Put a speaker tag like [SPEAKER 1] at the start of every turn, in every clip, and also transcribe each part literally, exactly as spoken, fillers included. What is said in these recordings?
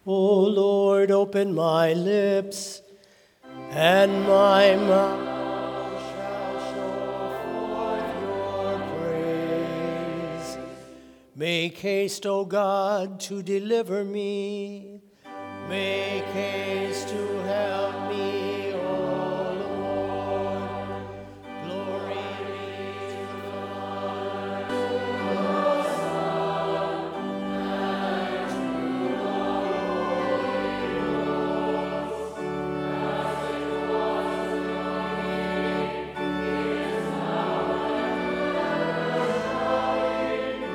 [SPEAKER 1] O Lord, open my lips, and my mouth shall show forth your praise. Make haste, O God, to deliver me. Make haste to help me, O Lord. Glory be to the Father, and to the Son, and to the Holy Ghost, as it was in the beginning, is now, and ever shall be,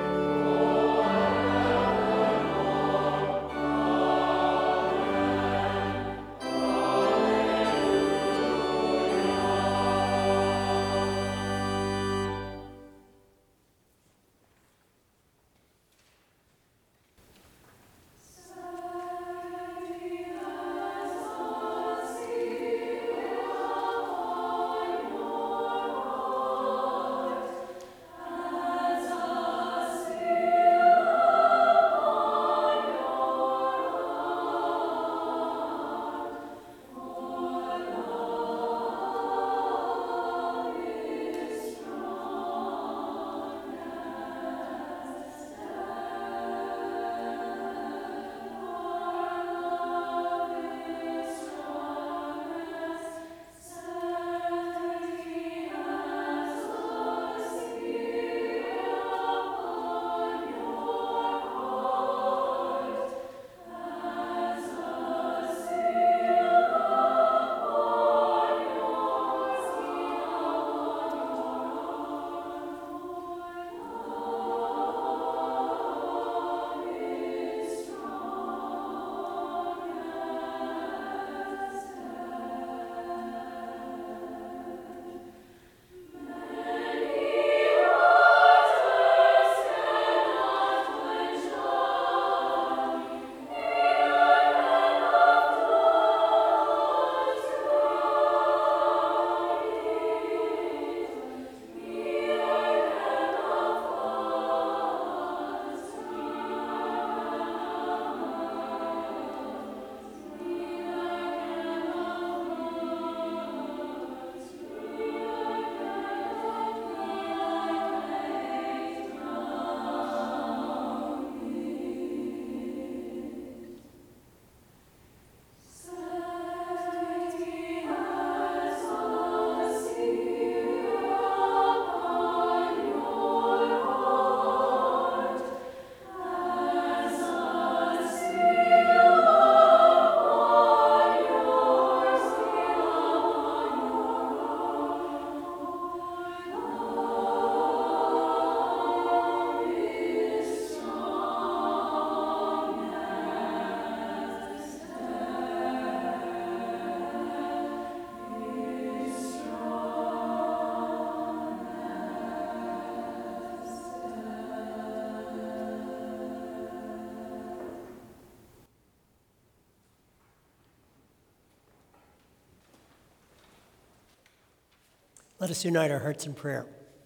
[SPEAKER 1] Let us unite our hearts in prayer.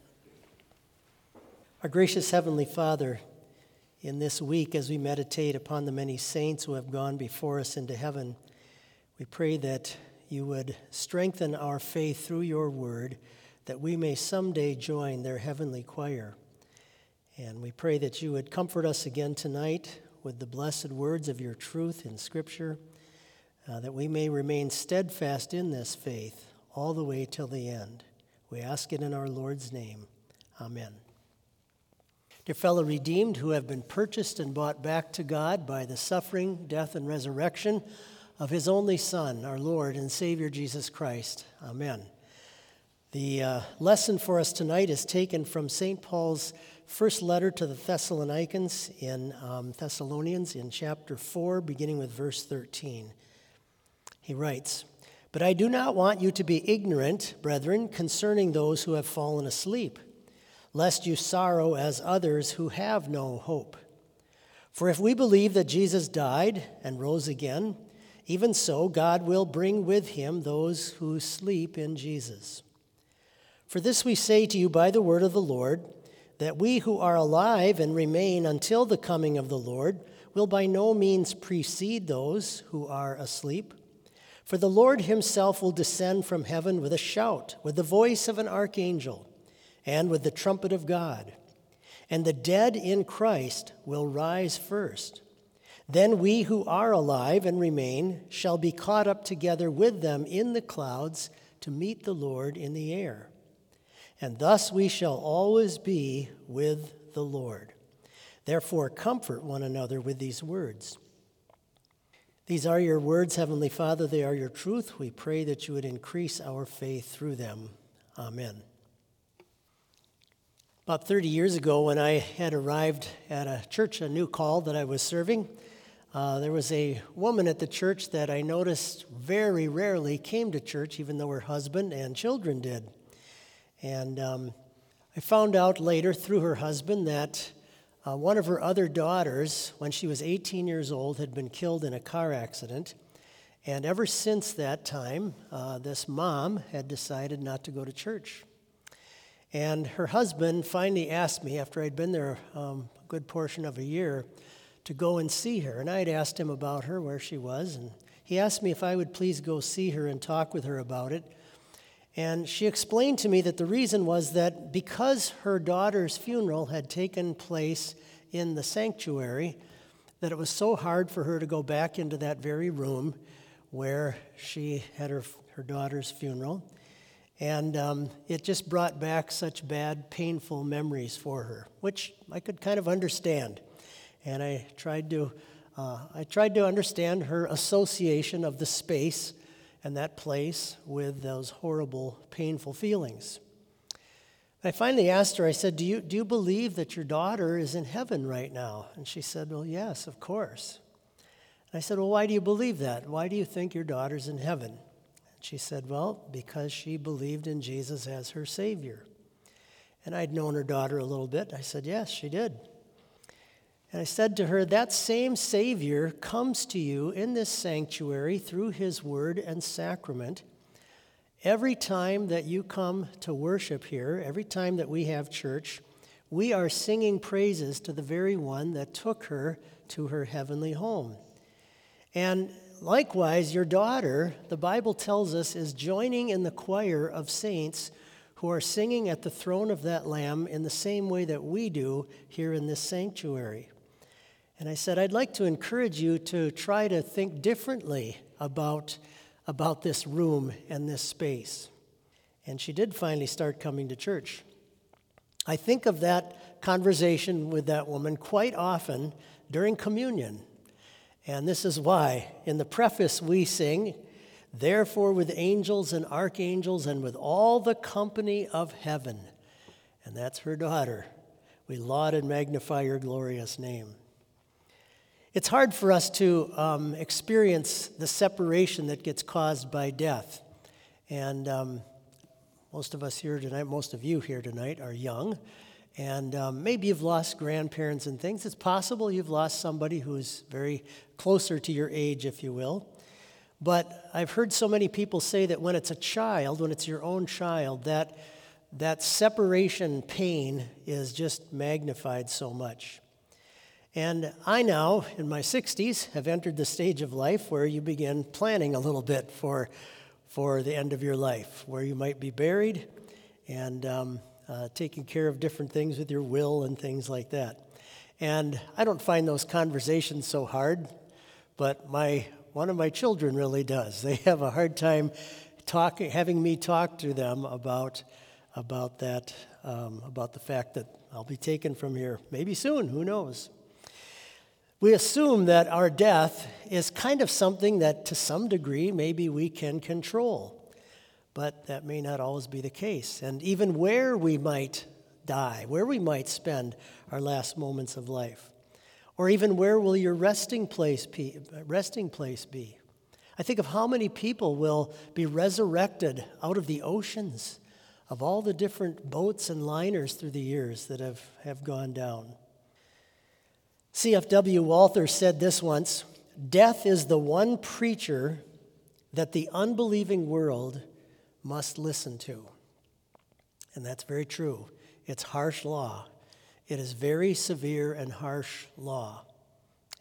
[SPEAKER 1] Our gracious Heavenly Father, in this week as we meditate upon the many saints who have gone before us into heaven, we pray that you would strengthen our faith through your word, that we may someday join their heavenly choir. And we pray that you would comfort us again tonight with the blessed words of your truth in Scripture, uh, that we may remain steadfast in this faith all the way till the end. We ask it in our Lord's name. Amen. Dear fellow redeemed who have been purchased and bought back to God by the suffering, death, and resurrection of his only Son, our Lord and Savior Jesus Christ. Amen. The uh, lesson for us tonight is taken from Saint Paul's first letter to the Thessalonians in um, Thessalonians in chapter four, beginning with verse thirteen. He writes, "But I do not want you to be ignorant, brethren, concerning those who have fallen asleep, lest you sorrow as others who have no hope. For if we believe that Jesus died and rose again, even so God will bring with him those who sleep in Jesus. For this we say to you by the word of the Lord, that we who are alive and remain until the coming of the Lord will by no means precede those who are asleep. For the Lord himself will descend from heaven with a shout, with the voice of an archangel, and with the trumpet of God. And the dead in Christ will rise first. Then we who are alive and remain shall be caught up together with them in the clouds to meet the Lord in the air. And thus we shall always be with the Lord. Therefore, comfort one another with these words. These are your words, Heavenly Father. They are your truth. We pray that you would increase our faith through them. Amen. About thirty years ago, when I had arrived at a church, a new call that I was serving, uh, there was a woman at the church that I noticed very rarely came to church, even though her husband and children did. And um, I found out later through her husband that uh, one of her other daughters, when she was eighteen years old, had been killed in a car accident. And ever since that time, uh, this mom had decided not to go to church. And her husband finally asked me, after I'd been there um, a good portion of a year, to go and see her. And I had asked him about her, where she was, and he asked me if I would please go see her and talk with her about it. And she explained to me that the reason was that because her daughter's funeral had taken place in the sanctuary, that it was so hard for her to go back into that very room where she had her, her daughter's funeral. And um, it just brought back such bad, painful memories for her, which I could kind of understand. And I tried to, uh, I tried to understand her association of the space and that place with those horrible, painful feelings. I finally asked her, I said, do you, do you believe that your daughter is in heaven right now? And she said, well, yes, of course. And I said, well, why do you believe that? Why do you think your daughter's in heaven? And she said, well, because she believed in Jesus as her Savior. And I'd known her daughter a little bit. I said, yes, she did. And I said to her, that same Savior comes to you in this sanctuary through his word and sacrament. Every time that you come to worship here, every time that we have church, we are singing praises to the very one that took her to her heavenly home. And likewise, your daughter, the Bible tells us, is joining in the choir of saints who are singing at the throne of that Lamb in the same way that we do here in this sanctuary. And I said, I'd like to encourage you to try to think differently about, about this room and this space. And she did finally start coming to church. I think of that conversation with that woman quite often during communion. And this is why. In the preface we sing, therefore with angels and archangels and with all the company of heaven. And that's her daughter. We laud and magnify your glorious name. It's hard for us to um, experience the separation that gets caused by death. And um, most of us here tonight, most of you here tonight are young. And um, maybe you've lost grandparents and things. It's possible you've lost somebody who's very closer to your age, if you will. But I've heard so many people say that when it's a child, when it's your own child, that that separation pain is just magnified so much. And I now, in my sixties, have entered the stage of life where you begin planning a little bit for, for the end of your life, where you might be buried and um, uh, taking care of different things with your will and things like that. And I don't find those conversations so hard, but my one of my children really does. They have a hard time talking, having me talk to them about, about that, um, about the fact that I'll be taken from here maybe soon, who knows. We assume that our death is kind of something that to some degree maybe we can control, but that may not always be the case. And even where we might die, where we might spend our last moments of life, or even where will your resting place be, resting place be? I think of how many people will be resurrected out of the oceans of all the different boats and liners through the years that have, have gone down. C F W Walther said this once, death is the one preacher that the unbelieving world must listen to. And that's very true. It's harsh law. It is very severe and harsh law.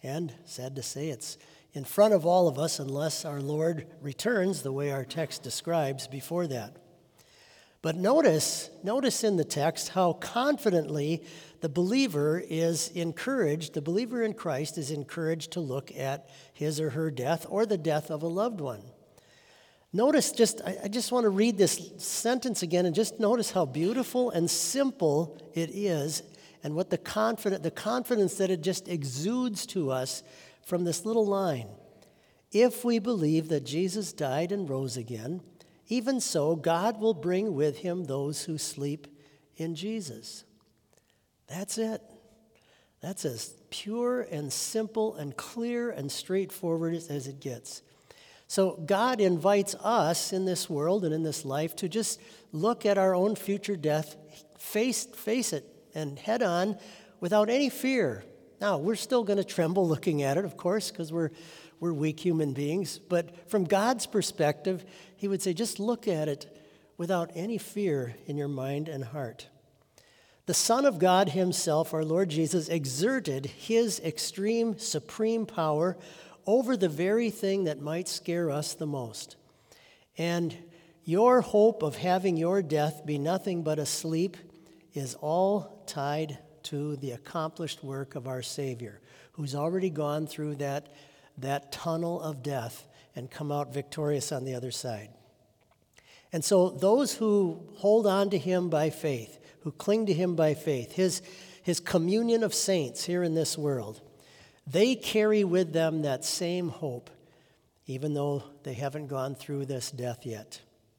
[SPEAKER 1] And sad to say, it's in front of all of us unless our Lord returns the way our text describes before that. But notice, notice in the text how confidently the believer is encouraged, the believer in Christ is encouraged to look at his or her death or the death of a loved one. Notice just, I, I just want to read this sentence again and just notice how beautiful and simple it is and what the confident, the confidence that it just exudes to us from this little line. If we believe that Jesus died and rose again, even so, God will bring with him those who sleep in Jesus. That's it. That's as pure and simple and clear and straightforward as it gets. So God invites us in this world and in this life to just look at our own future death, face, face it, and head on without any fear. Now, we're still going to tremble looking at it, of course, because we're We're weak human beings, but from God's perspective, he would say, just look at it without any fear in your mind and heart. The Son of God himself, our Lord Jesus, exerted his extreme, supreme power over the very thing that might scare us the most. And your hope of having your death be nothing but a sleep is all tied to the accomplished work of our Savior, who's already gone through that that tunnel of death and come out victorious on the other side. And so those who hold on to him by faith, who cling to him by faith, his, his communion of saints here in this world, they carry with them that same hope, even though they haven't gone through this death yet.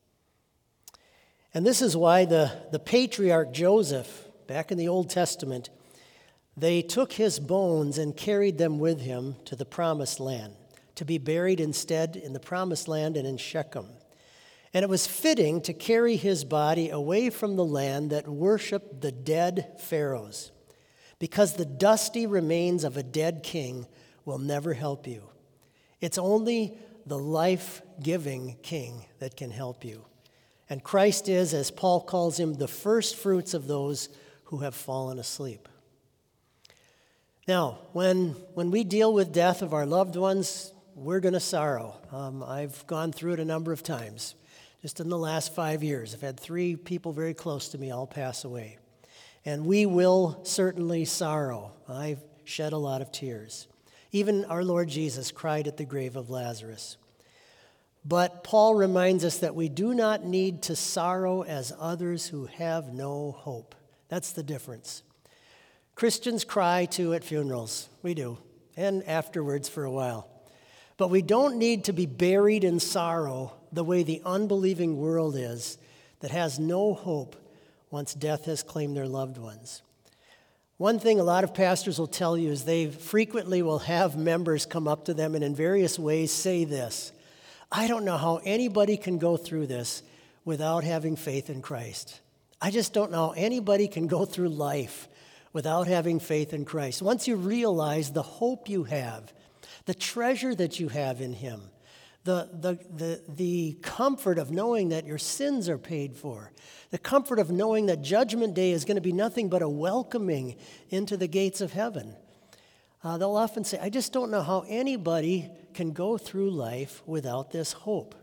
[SPEAKER 1] And this is why the, the patriarch Joseph, back in the Old Testament, they took his bones and carried them with him to the promised land, to be buried instead in the promised land and in Shechem. And it was fitting to carry his body away from the land that worshiped the dead pharaohs, because the dusty remains of a dead king will never help you. It's only the life-giving king that can help you. And Christ is, as Paul calls him, the first fruits of those who have fallen asleep. Now, when, when we deal with death of our loved ones, we're going to sorrow. Um, I've gone through it a number of times. Just in the last five years, I've had three people very close to me all pass away. And we will certainly sorrow. I've shed a lot of tears. Even our Lord Jesus cried at the grave of Lazarus. But Paul reminds us that we do not need to sorrow as others who have no hope. That's the difference. Christians cry too at funerals. We do. And afterwards for a while. But we don't need to be buried in sorrow the way the unbelieving world is that has no hope once death has claimed their loved ones. One thing a lot of pastors will tell you is they frequently will have members come up to them and in various ways say this: I don't know how anybody can go through this without having faith in Christ. I just don't know how anybody can go through life without having faith in Christ. Once you realize the hope you have, the treasure that you have in him, the, the, the, the comfort of knowing that your sins are paid for, the comfort of knowing that Judgment Day is going to be nothing but a welcoming into the gates of heaven, uh, they'll often say, I just don't know how anybody can go through life without this hope.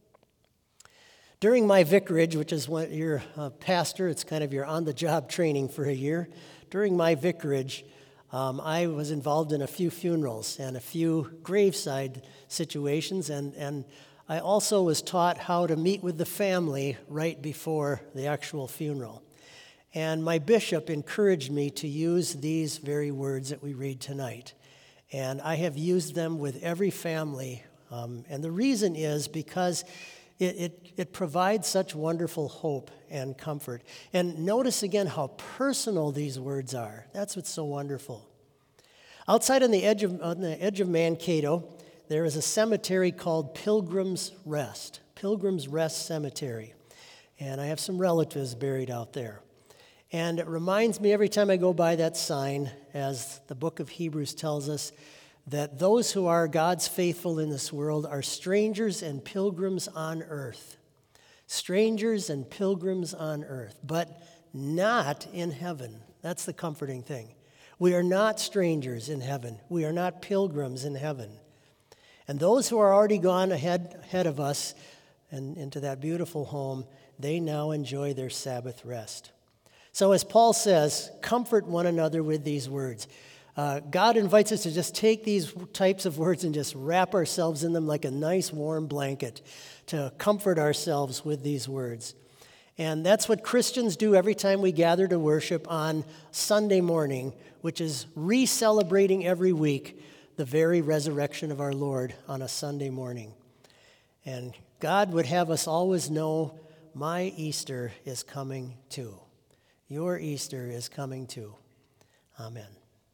[SPEAKER 1] During my vicarage, which is when you're a pastor, it's kind of your on-the-job training for a year. During my vicarage, um, I was involved in a few funerals and a few graveside situations, and, and I also was taught how to meet with the family right before the actual funeral. And my bishop encouraged me to use these very words that we read tonight. And I have used them with every family. Um, and the reason is because It, it, it provides such wonderful hope and comfort. And notice again how personal these words are. That's what's so wonderful. Outside on the edge of, on the edge of Mankato, there is a cemetery called Pilgrim's Rest, Pilgrim's Rest Cemetery. And I have some relatives buried out there. And it reminds me every time I go by that sign, as the book of Hebrews tells us, that those who are God's faithful in this world are strangers and pilgrims on earth. Strangers and pilgrims on earth, but not in heaven. That's the comforting thing. We are not strangers in heaven. We are not pilgrims in heaven. And those who are already gone ahead, ahead of us and into that beautiful home, they now enjoy their Sabbath rest. So as Paul says, comfort one another with these words. Uh, God invites us to just take these types of words and just wrap ourselves in them like a nice warm blanket, to comfort ourselves with these words. And that's what Christians do every time we gather to worship on Sunday morning, which is re-celebrating every week the very resurrection of our Lord on a Sunday morning. And God would have us always know, my Easter is coming too. Your Easter is coming too. Amen.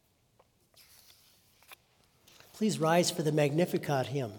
[SPEAKER 1] Please rise for the Magnificat hymn.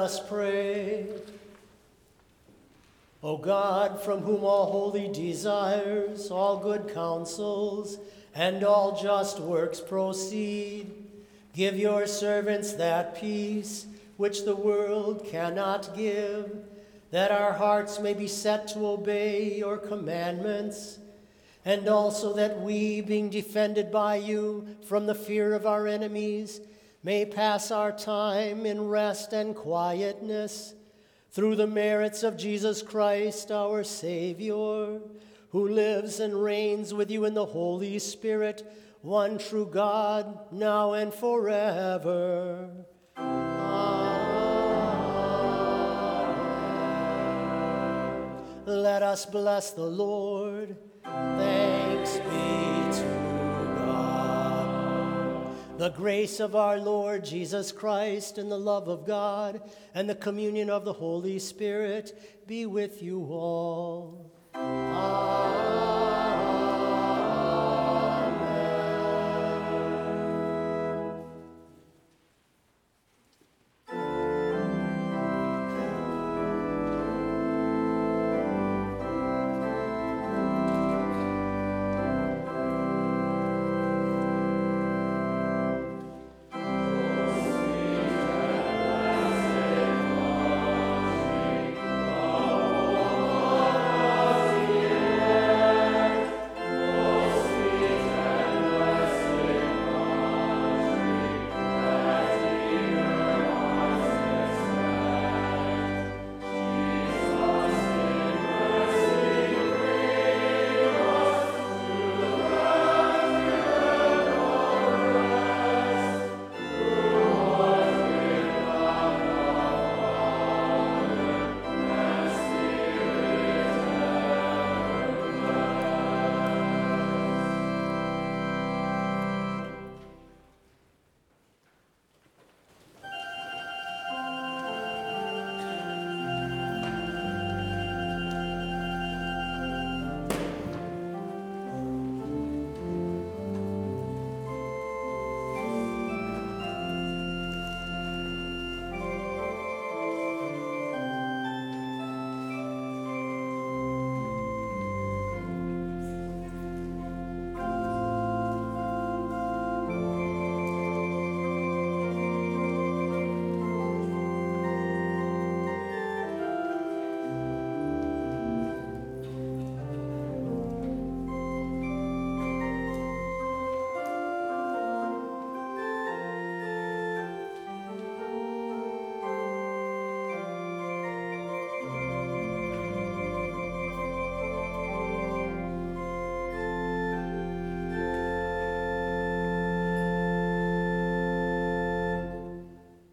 [SPEAKER 1] us pray. O God, from whom all holy desires, all good counsels, and all just works proceed, give your servants that peace which the world cannot give, that our hearts may be set to obey your commandments, and also that we, being defended by you from the fear of our enemies, may pass our time in rest and quietness, through the merits of Jesus Christ, our Savior, who lives and reigns with you in the Holy Spirit, one true God, now and forever. Amen. Let us bless the Lord. Thanks be to God. The grace of our Lord Jesus Christ and the love of God and the communion of the Holy Spirit be with you all. Amen.